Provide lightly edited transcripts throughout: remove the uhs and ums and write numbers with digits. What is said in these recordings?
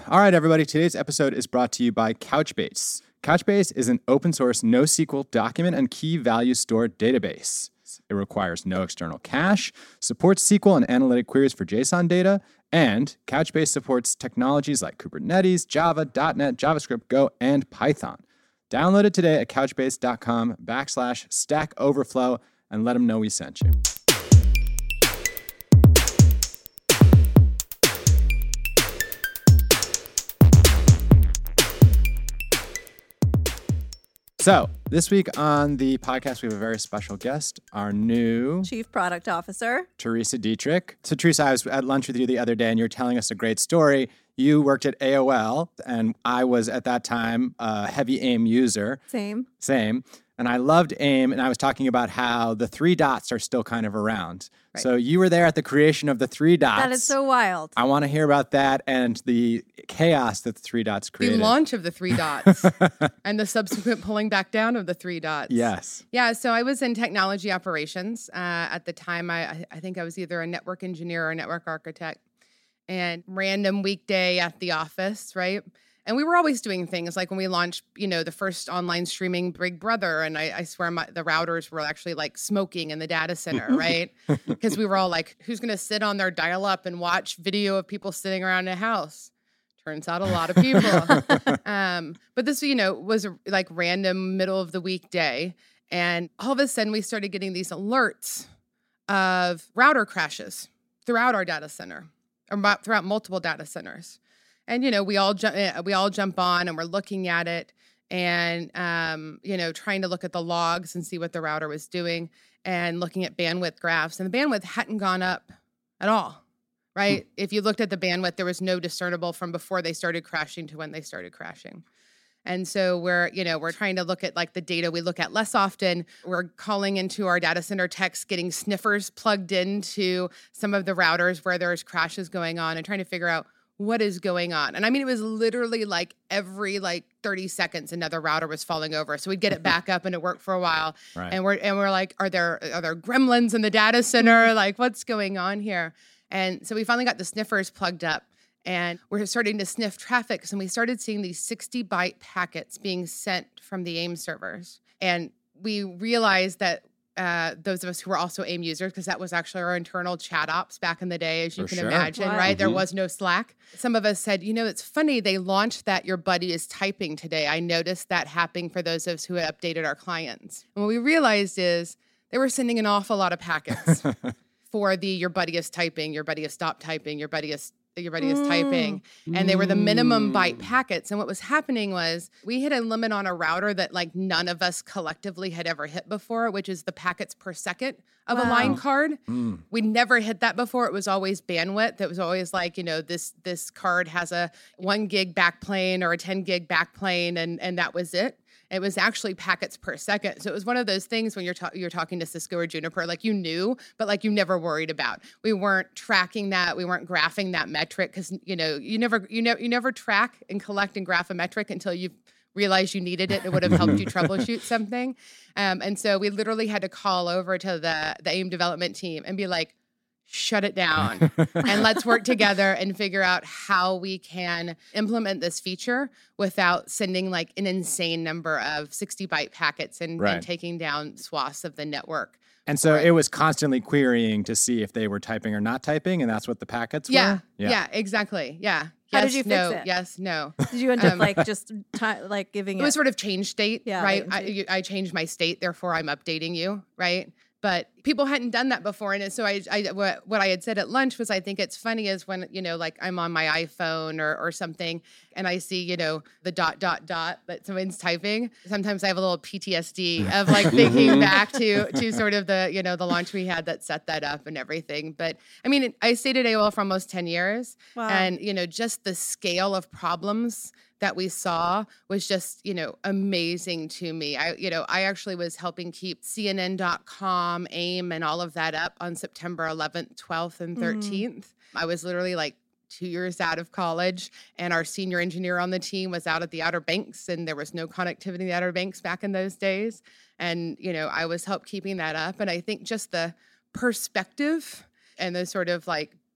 All right, everybody. Today's episode is brought to you by Couchbase. Couchbase is an open source NoSQL document and key value store database. It requires no external cache, supports SQL and analytic queries for JSON data, and Couchbase supports technologies like Kubernetes, Java, .NET, JavaScript, Go, and Python. Download it today at couchbase.com/Stack Overflow and let them know we sent you. So, this week on the podcast, we have a very special guest, our new Chief Product Officer, Teresa Dietrich. So, Teresa, I was at lunch with you the other day, and you were telling us a great story. You worked at AOL, and I was at that time a heavy AIM user. Same. And I loved AIM, and I was talking about how the 3 dots are still kind of around. Right. So you were there at the creation of the 3 dots. That is so wild. I want to hear about that and the chaos that the 3 dots created. The launch of the 3 dots and the subsequent pulling back down of the 3 dots. Yes. Yeah, so I was in technology operations. At the time, I think I was either a network engineer or a network architect. And random weekday at the office, right? And we were always doing things like when we launched, the first online streaming Big Brother, and I swear the routers were actually like smoking in the data center, right? Because we were all like, who's going to sit on their dial-up and watch video of people sitting around a house? Turns out a lot of people. But this, was like random middle of the week day. And all of a sudden we started getting these alerts of router crashes throughout our data center, or throughout multiple data centers. And, we all jump on and we're looking at it and, trying to look at the logs and see what the router was doing and looking at bandwidth graphs. And the bandwidth hadn't gone up at all, right? If you looked at the bandwidth, there was no discernible from before they started crashing to when they started crashing. And so we're trying to look at like the data we look at less often. We're calling into our data center techs, getting sniffers plugged into some of the routers where there's crashes going on and trying to figure out what is going on. And I mean, it was literally like every 30 seconds, another router was falling over. So we'd get it back up and it worked for a while. Right. And we're like, are there gremlins in the data center? Like, what's going on here? And so we finally got the sniffers plugged up and we're starting to sniff traffic. And we started seeing these 60-byte packets being sent from the AIM servers. And we realized that those of us who were also AIM users, because that was actually our internal chat ops back in the day, as you can imagine, wow. right? Mm-hmm. There was no Slack. Some of us said, it's funny, they launched that your buddy is typing today. I noticed that happening for those of us who had updated our clients. And what we realized is they were sending an awful lot of packets for the your buddy is typing, your buddy is stop typing, your buddy is typing. And they were the minimum byte packets. And what was happening was we hit a limit on a router that none of us collectively had ever hit before, which is the packets per second of a line card. We never hit that before. It was always bandwidth. It was always this card has a 1 gig backplane or a 10 gig backplane, and that was it. It was actually packets per second. So it was one of those things when you're talking to Cisco or Juniper, you knew, but you never worried about. We weren't tracking that. We weren't graphing that metric because, you never track and collect and graph a metric until you realize you needed it. It would have helped you troubleshoot something. And so we literally had to call over to the AIM development team and be like, shut it down and let's work together and figure out how we can implement this feature without sending an insane number of 60-byte packets and taking down swaths of the network. And so it was constantly querying to see if they were typing or not typing, and that's what the packets were? Yeah, exactly. Yeah. How yes, did you fix no, it? Yes, no. Did you end up giving it was sort of change state, Yeah, right? I changed my state, therefore I'm updating you, right? But people hadn't done that before. And so what I had said at lunch was, I think it's funny is when, I'm on my iPhone or something and I see, the ... that someone's typing. Sometimes I have a little PTSD of thinking back to sort of the, the launch we had that set that up and everything. But I mean, I stayed at AOL for almost 10 years. Wow. And, just the scale of problems that we saw was just, amazing to me. I actually was helping keep CNN.com, AIM, and all of that up on September 11th, 12th, and 13th. I was literally 2 years out of college, and our senior engineer on the team was out at the Outer Banks, and there was no connectivity in the Outer Banks back in those days. And, I was helped keeping that up. And I think just the perspective and the sort of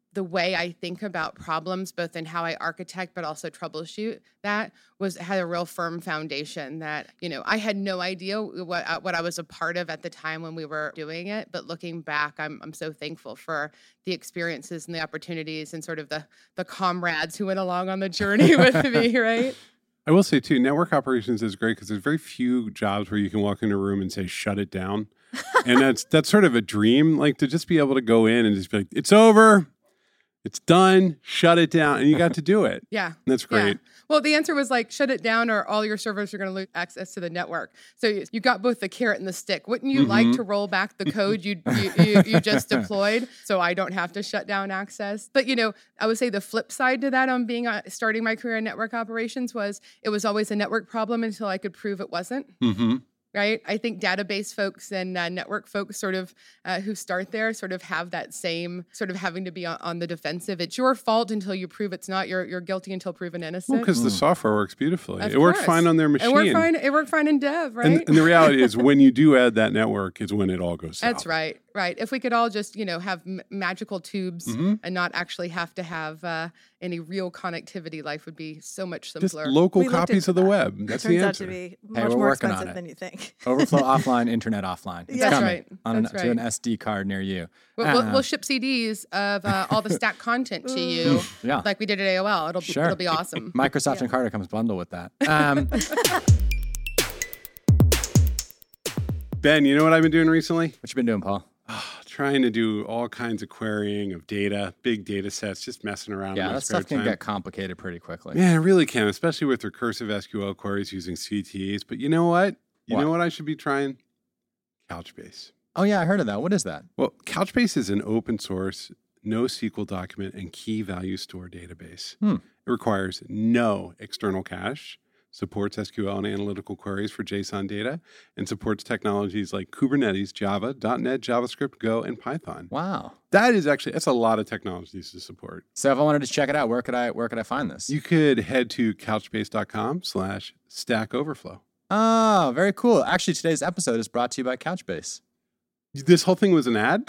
the way I think about problems, both in how I architect, but also troubleshoot, that had a real firm foundation that, I had no idea what I was a part of at the time when we were doing it. But looking back, I'm so thankful for the experiences and the opportunities and sort of the comrades who went along on the journey with me, right? I will say too, network operations is great because there's very few jobs where you can walk into a room and say, shut it down. And that's sort of a dream, like to just be able to go in and just be like, it's over. It's done. Shut it down. And you got to do it. Yeah. That's great. Yeah. Well, the answer was like, shut it down or all your servers are going to lose access to the network. So you got both the carrot and the stick. Wouldn't you like to roll back the code you just deployed so I don't have to shut down access? But, I would say the flip side to that on starting my career in network operations was it was always a network problem until I could prove it wasn't. Mm-hmm. Right? I think database folks and network folks sort of who start there sort of have that same sort of having to be on the defensive. It's your fault until you prove it's not. You're guilty until proven innocent. Well, because the software works beautifully. Of It works course. fine on their machine. It worked fine in dev, right? And the reality is when you do add that network is when it all goes south. That's right. Right. If we could all just, have magical tubes and not actually have to have any real connectivity, life would be so much Just simpler. local We looked copies into of the that. web. That's the Turns out answer. to be Hey, much we're more working on expensive it. than you think. Overflow offline, internet offline. It's That's coming right. on That's to an right. SD card near you. We'll ship CDs of all the stack content to you, Yeah. like we did at AOL. Sure. It'll be awesome. Microsoft and Carter comes bundled with that. Ben, you know what I've been doing recently? What you been doing, Paul? Trying to do all kinds of querying of data, big data sets, just messing around. in Yeah, my that spare stuff can time. get complicated pretty quickly. Man, it really can, especially with recursive SQL queries using CTEs. But you know what? You What? know what I should be trying? Couchbase. Oh, yeah, I heard of that. What is that? Well, Couchbase is an open source, NoSQL document and key value store database. It requires no external cache, supports SQL and analytical queries for JSON data, and supports technologies like Kubernetes, Java, .NET, JavaScript, Go, and Python. Wow. That's a lot of technologies to support. So if I wanted to check it out, where could I find this? You could head to couchbase.com/Stack Overflow. Oh, very cool. Actually, today's episode is brought to you by Couchbase. This whole thing was an ad?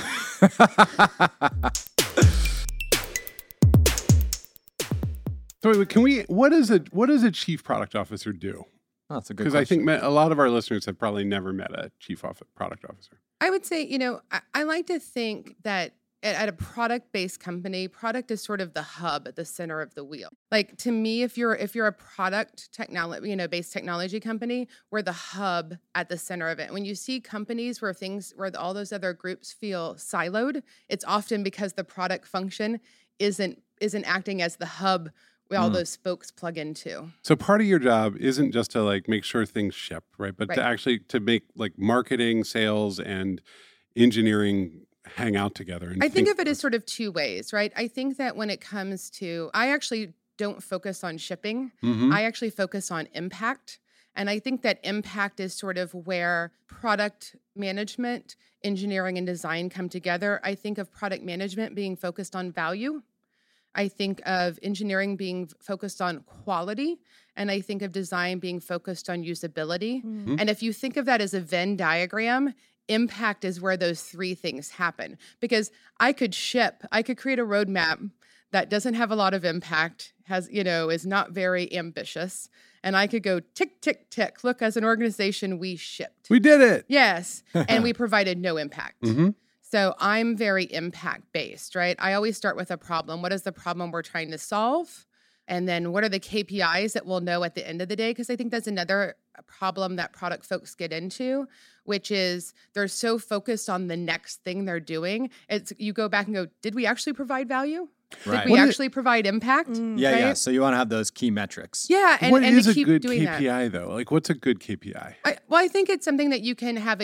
So what does a chief product officer do? Oh, that's a good Because I think a lot of our listeners have probably never met a chief product officer. I would say, I like to think that at a product-based company, product is sort of the hub at the center of the wheel. Like to me, if you're a product technology, based technology company, we're the hub at the center of it. When you see companies where all those other groups feel siloed, it's often because the product function isn't acting as the hub where all those spokes plug into. So part of your job isn't just to like make sure things ship, right? But to actually to make like marketing, sales, and engineering hang out together. And I think of it as sort of two ways, right? I think that when it comes to, I actually don't focus on shipping. I actually focus on impact. And I think that impact is sort of where product management, engineering, and design come together. I think of product management being focused on value. I think of engineering being focused on quality, and I think of design being focused on usability. And if you think of that as a Venn diagram, impact is where those three things happen. Because I could create a roadmap that doesn't have a lot of impact, is not very ambitious, and I could go tick, tick, tick. Look, as an organization, we shipped. we did it. Yes, and we provided no impact. So I'm very impact-based, right? I always start with a problem. What is the problem we're trying to solve? And then what are the KPIs that we'll know at the end of the day? Because I think that's another problem that product folks get into, which is they're so focused on the next thing they're doing. You go back and go, did we actually provide value? Right. Did we actually provide impact? Yeah. Right? So you want to have those key metrics. Yeah, and What is to a keep good doing KPI though? Like what's a good KPI? I think it's something that you can have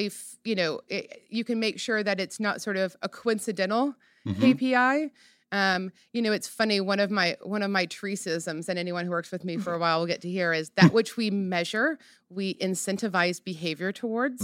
you can make sure that it's not sort of a coincidental KPI. It's funny. One of my Teresisms, and anyone who works with me for a while will get to hear, is that which we measure, we incentivize behavior towards.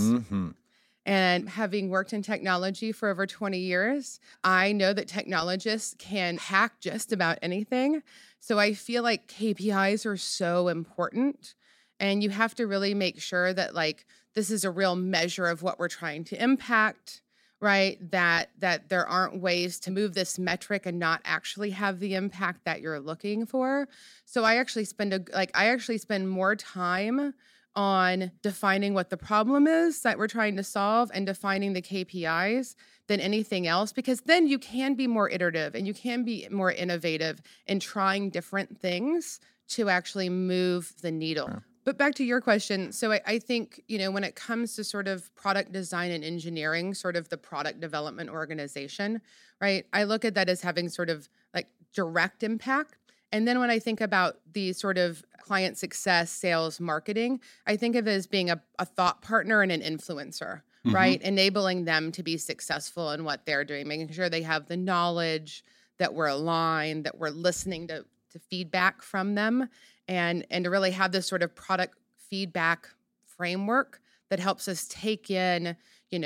And having worked in technology for over 20 years, I know that technologists can hack just about anything. So I feel like KPIs are so important. And you have to really make sure that this is a real measure of what we're trying to impact, right? That there aren't ways to move this metric and not actually have the impact that you're looking for. So I actually spend more time on defining what the problem is that we're trying to solve and defining the KPIs than anything else, because then you can be more iterative and you can be more innovative in trying different things to actually move the needle. Yeah. But back to your question. So I think, when it comes to sort of product design and engineering, sort of the product development organization, right? I look at that as having sort of like direct impact. And then when I think about the sort of client success, sales, marketing, I think of it as being a thought partner and an influencer, right? Enabling them to be successful in what they're doing, making sure they have the knowledge, that we're aligned, that we're listening to feedback from them, and to really have this sort of product feedback framework that helps us take in,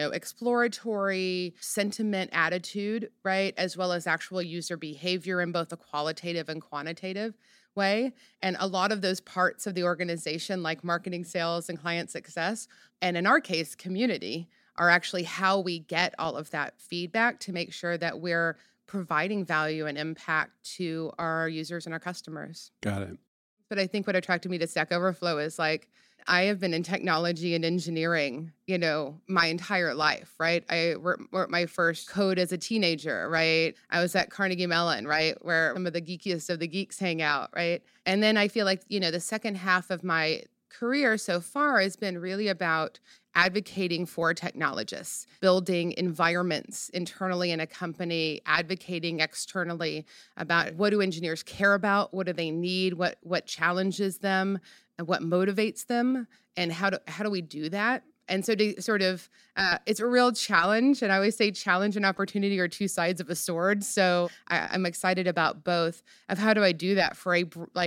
exploratory sentiment, attitude, right? As well as actual user behavior in both a qualitative and quantitative way. And a lot of those parts of the organization, like marketing, sales, and client success, and in our case, community, are actually how we get all of that feedback to make sure that we're providing value and impact to our users and our customers. Got it. But I think what attracted me to Stack Overflow is I have been in technology and engineering, my entire life, right? I wrote my first code as a teenager, right? I was at Carnegie Mellon, right? Where some of the geekiest of the geeks hang out, right? And then I feel like, the second half of my career so far has been really about advocating for technologists, building environments internally in a company, advocating externally about what do engineers care about, what do they need, what challenges them, and what motivates them, and how do we do that? And so to sort of, it's a real challenge. And I always say challenge and opportunity are two sides of a sword. So I'm excited about both of how do I do that for a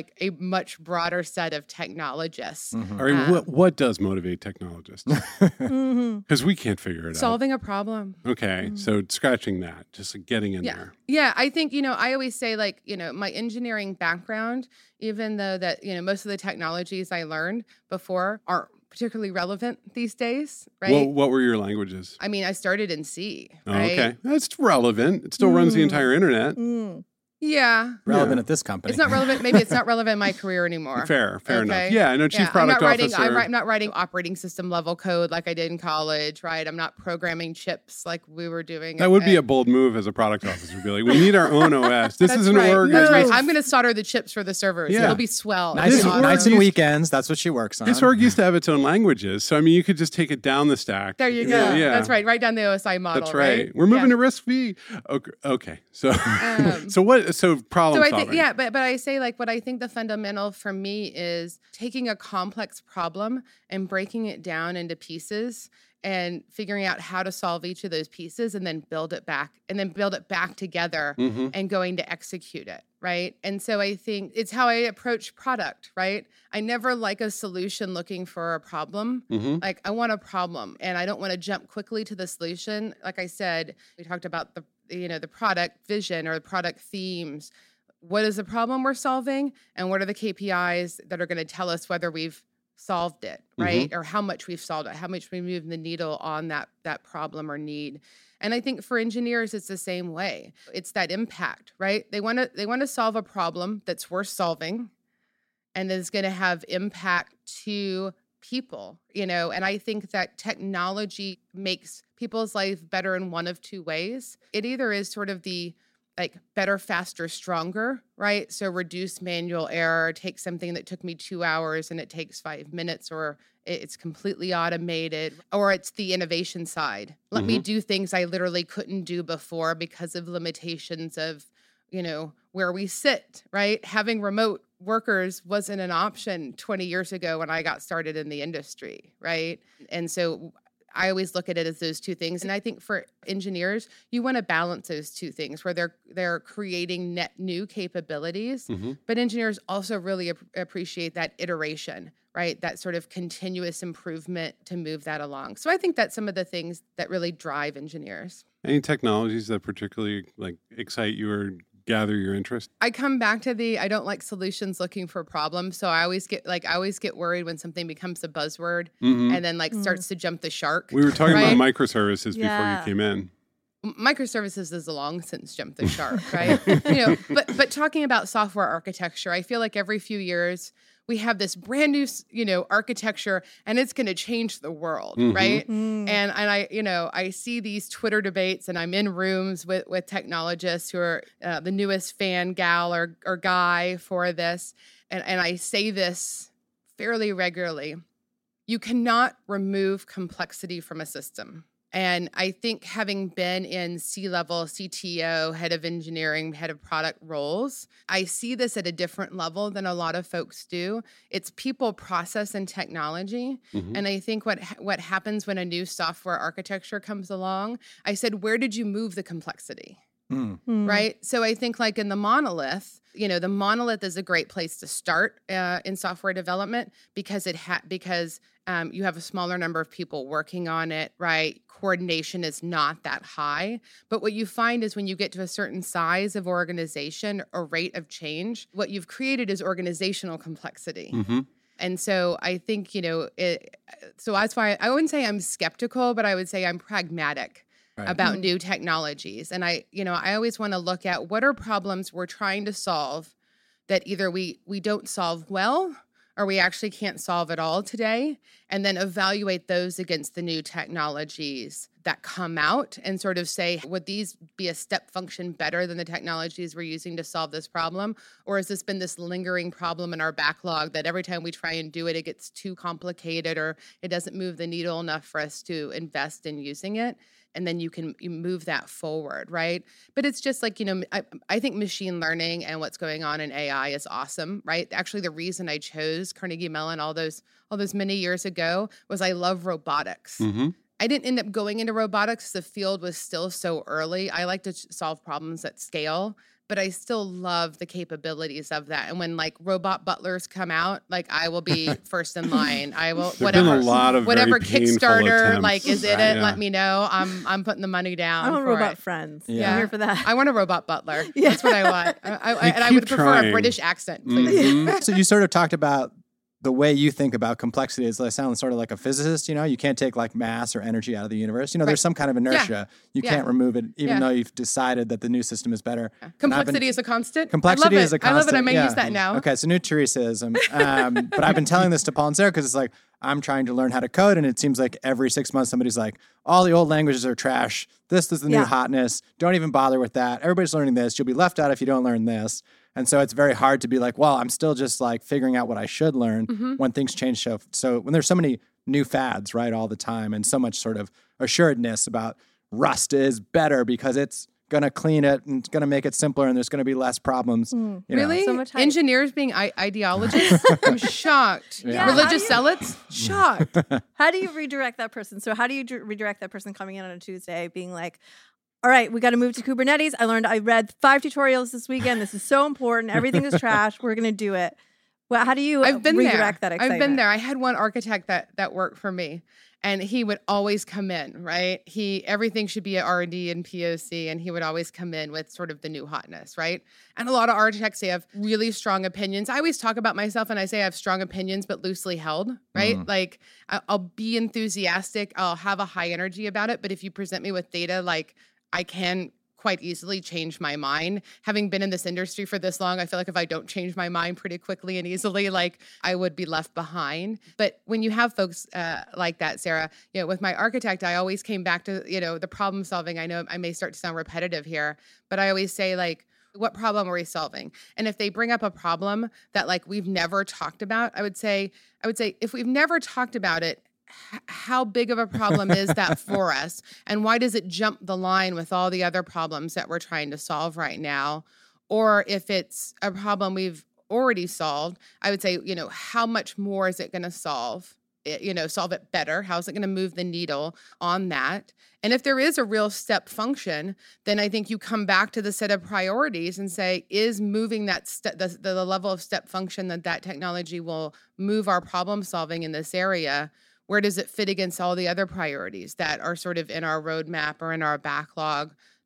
much broader set of technologists. All right, what does motivate technologists? Because we can't figure it out. Solving a problem. Okay, so scratching that, just getting in there. Yeah, I think, I always say my engineering background, even though that, most of the technologies I learned before aren't particularly relevant these days, right? Well, what were your languages? I mean, I started in C, Oh, right? okay. That's relevant. It still runs the entire internet. Yeah. Relevant at this company. It's not relevant. Maybe it's not relevant in my career anymore. Fair Okay. enough. Yeah, I know chief product officer. I'm not writing operating system level code like I did in college, right? I'm not programming chips like we were doing. That would be a bold move as a product officer. Be like, we need our own OS. This is an org. That's right. I'm going to solder the chips for the servers. Yeah. It'll be swell. Nights and weekends, that's what she works on. This org used to have its own languages. So, I mean, you could just take it down the stack. There you go. Yeah. That's right. Right down the OSI model. That's right. We're moving to RISC-V. Okay. So, so problem solving. But I say what I think the fundamental for me is taking a complex problem and breaking it down into pieces and figuring out how to solve each of those pieces and then build it back together and going to execute it. Right. And so I think it's how I approach product, right? I never like a solution looking for a problem. I want a problem and I don't want to jump quickly to the solution. Like I said, we talked about the product vision or the product themes. What is the problem we're solving and what are the KPIs that are going to tell us whether we've solved it, right? Or how much we've solved it, how much we moved the needle on that problem or need. And I think for engineers, it's the same way. It's that impact, right? They want to solve a problem that's worth solving and is going to have impact to people, and I think that technology makes people's life better in one of two ways. It either is sort of the better, faster, stronger, right? So reduce manual error, take something that took me 2 hours and it takes 5 minutes, or it's completely automated, or it's the innovation side. Let me do things I literally couldn't do before because of limitations of, where we sit, right? Having remote workers wasn't an option 20 years ago when I got started in the industry, right? And so I always look at it as those two things. And I think for engineers, you want to balance those two things where they're creating net new capabilities, but engineers also really appreciate that iteration, right? That sort of continuous improvement to move that along. So I think that's some of the things that really drive engineers. Any technologies that particularly excite you or gather your interest? I come back to I don't like solutions looking for problems. So I always get worried when something becomes a buzzword and then starts to jump the shark. We were talking about microservices before you came in. Microservices is long since jumped the shark, right? But talking about software architecture, I feel like every few years we have this brand new, architecture, and it's going to change the world, right? And I see these Twitter debates, and I'm in rooms with technologists who are the newest fan gal or guy for this, and I say this fairly regularly. You cannot remove complexity from a system. And I think having been in C-level, CTO, head of engineering, head of product roles, I see this at a different level than a lot of folks do. It's people, process, and technology. And I think what happens when a new software architecture comes along, I said, where did you move the complexity? Right? So I think like in the monolith, the monolith is a great place to start in software development because you have a smaller number of people working on it, right? Coordination is not that high. But what you find is when you get to a certain size of organization or rate of change, what you've created is organizational complexity. And so I think, so that's why I wouldn't say I'm skeptical, but I would say I'm pragmatic about new technologies. And I always want to look at what are problems we're trying to solve that either we don't solve well or we actually can't solve at all today, and then evaluate those against the new technologies that come out and sort of say, would these be a step function better than the technologies we're using to solve this problem? Or has this been this lingering problem in our backlog that every time we try and do it, it gets too complicated or it doesn't move the needle enough for us to invest in using it? And then you move that forward, right? But it's just like, I think machine learning and what's going on in AI is awesome, right? Actually, the reason I chose Carnegie Mellon all those many years ago was I love robotics. I didn't end up going into robotics. The field was still so early. I like to solve problems at scale, but I still love the capabilities of that. And when like robot butlers come out, like I will be first in line. I will whatever Kickstarter like is in it. Let me know. I'm putting the money down. I want robot friends. Yeah. I'm here for that. I want a robot butler. That's what I want. And I would prefer a British accent, please. So you sort of talked about the way you think about complexity is like sound sort of like a physicist, you can't take like mass or energy out of the universe. There's some kind of inertia. You can't remove it, even though you've decided that the new system is better. Complexity is a constant. Complexity is a constant. I love it. I may use that now. Okay, so new Teresaism. But I've been telling this to Paul and Sarah because it's like, I'm trying to learn how to code, and it seems like every 6 months somebody's like, all the old languages are trash. This is the new hotness. Don't even bother with that. Everybody's learning this. You'll be left out if you don't learn this. And so it's very hard to be like, well, I'm still just like figuring out what I should learn when things change. So when there's so many new fads, right, all the time, and so much sort of assuredness about Rust is better because it's going to clean it and it's going to make it simpler and there's going to be less problems. Really? So much engineers being ideologists? I'm shocked. Religious zealots? Shocked. How do you redirect that person? So how do you redirect that person coming in on a Tuesday being like, all right, we got to move to Kubernetes. I read 5 tutorials this weekend. This is so important. Everything is trash. We're going to do it. Well, how do you redirect that excitement? I've been there. I had one architect that worked for me, and he would always come in, right? Everything should be at R&D and POC, and he would always come in with sort of the new hotness, right? And a lot of architects, they have really strong opinions. I always talk about myself, and I say I have strong opinions, but loosely held, right? Like, I'll be enthusiastic. I'll have a high energy about it, but if you present me with data, like, I can quite easily change my mind. Having been in this industry for this long, I feel like if I don't change my mind pretty quickly and easily, like I would be left behind. But when you have folks like that, Sarah, with my architect, I always came back to, the problem solving. I know I may start to sound repetitive here, but I always say like, what problem are we solving? And if they bring up a problem that like we've never talked about, I would say if we've never talked about it, how big of a problem is that for us? And why does it jump the line with all the other problems that we're trying to solve right now? Or if it's a problem we've already solved, I would say, how much more is it going to solve? Solve it better? How is it going to move the needle on that? And if there is a real step function, then I think you come back to the set of priorities and say, is moving that the level of step function that technology will move our problem solving in this area, where does it fit against all the other priorities that are sort of in our roadmap or in our backlog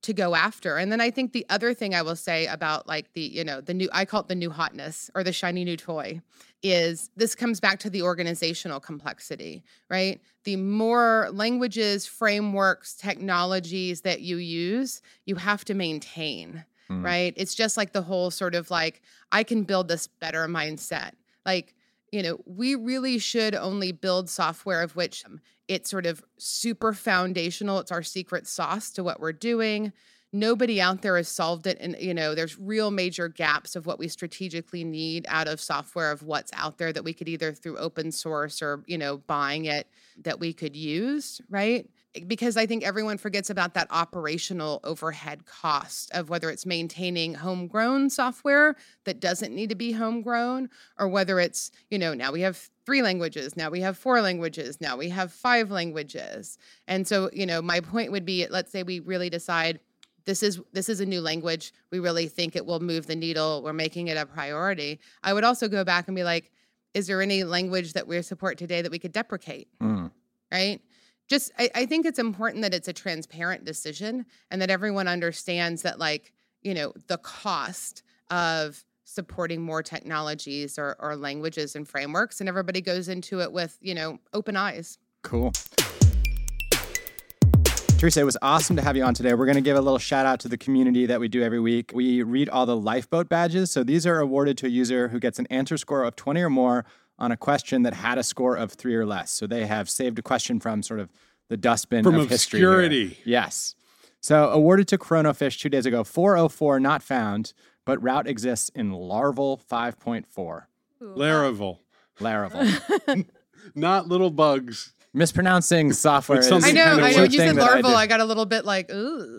to go after. And then I think the other thing I will say about like I call it the new hotness or the shiny new toy is this comes back to the organizational complexity, right? The more languages, frameworks, technologies that you use, you have to maintain, right? It's just like the whole sort of like, I can build this better mindset. Like, we really should only build software of which it's sort of super foundational. It's our secret sauce to what we're doing. Nobody out there has solved it. And, there's real major gaps of what we strategically need out of software of what's out there that we could either through open source or, buying it that we could use, right? Because I think everyone forgets about that operational overhead cost of whether it's maintaining homegrown software that doesn't need to be homegrown, or whether it's, now we have 3 languages, now we have 4 languages, now we have 5 languages. And so, my point would be, let's say we really decide this is a new language. We really think it will move the needle. We're making it a priority. I would also go back and be like, is there any language that we support today that we could deprecate? Right? I think it's important that it's a transparent decision and that everyone understands that, like, the cost of supporting more technologies or languages and frameworks, and everybody goes into it with, open eyes. Cool. Teresa, it was awesome to have you on today. We're going to give a little shout out to the community that we do every week. We read all the Lifeboat badges. So these are awarded to a user who gets an answer score of 20 or more on a question that had a score of 3 or less. So they have saved a question from sort of the dustbin of history. From obscurity. Yes. So awarded to Chronofish 2 days ago, 404 not found, but route exists in Laravel 5.4. Laravel. Not little bugs. Mispronouncing software is I know. You said Laravel. I got a little bit like, ooh.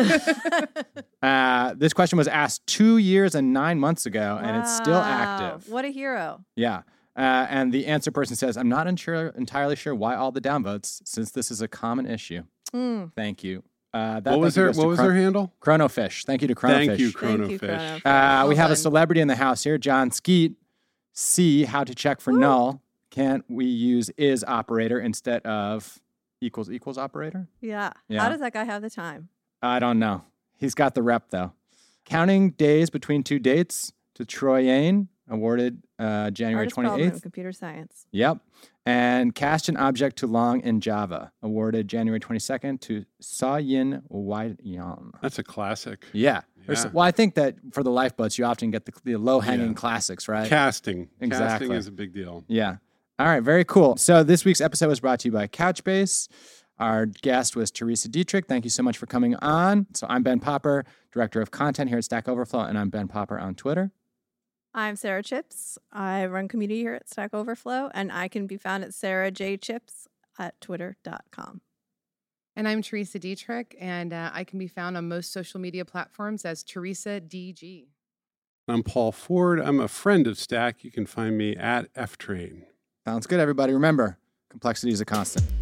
Yeah. This question was asked 2 years and 9 months ago, and it's still active. What a hero. Yeah. And the answer person says, I'm not entirely sure why all the downvotes, since this is a common issue. Thank you. What was her handle? Chronofish. Thank you to Chronofish. Thank you, Chronofish. We have a celebrity in the house here, John Skeet. C, how to check for null. Can't we use is operator instead of equals operator? Yeah. How does that guy have the time? I don't know. He's got the rep, though. Counting days between 2 dates to Troy Yane, awarded January 28th. Computer science. Yep. And cast an object to long in Java, awarded January 22nd to Saw-Yin Wai-Yan. That's a classic. Yeah. Well, I think that for the lifeboats, you often get the low-hanging classics, right? Casting. Exactly. Casting is a big deal. Yeah. All right, very cool. So this week's episode was brought to you by Couchbase. Our guest was Teresa Dietrich. Thank you so much for coming on. So I'm Ben Popper, Director of Content here at Stack Overflow, and I'm Ben Popper on Twitter. I'm Sarah Chips. I run community here at Stack Overflow, and I can be found at sarahjchips at twitter.com. And I'm Teresa Dietrich, and I can be found on most social media platforms as Teresa DG. I'm Paul Ford. I'm a friend of Stack. You can find me at FTrain. Sounds good, everybody. Remember, complexity is a constant.